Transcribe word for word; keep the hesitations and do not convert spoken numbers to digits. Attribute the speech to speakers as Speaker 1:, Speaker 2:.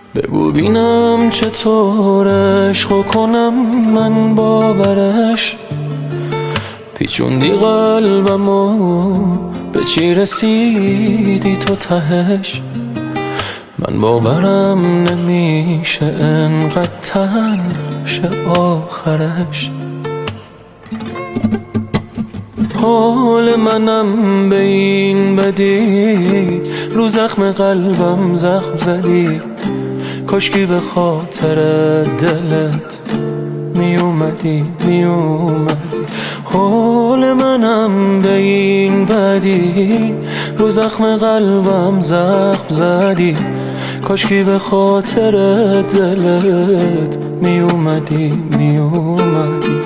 Speaker 1: بگو بینم چطور عشق کنم من باورش، پیچوندی قلبمو به چی رسیدی تو تهش. من باورم نمیشه انقدر تلخ شه آخرش. حال منم به این بدی، رو زخم قلبم زخم زدی، کاشکی به خاطر دلت می اومدی می اومدی. حال منم به این بدی، رو زخم قلبم زخم زدی، کاشکی به خاطر دلت می اومدی می اومدی.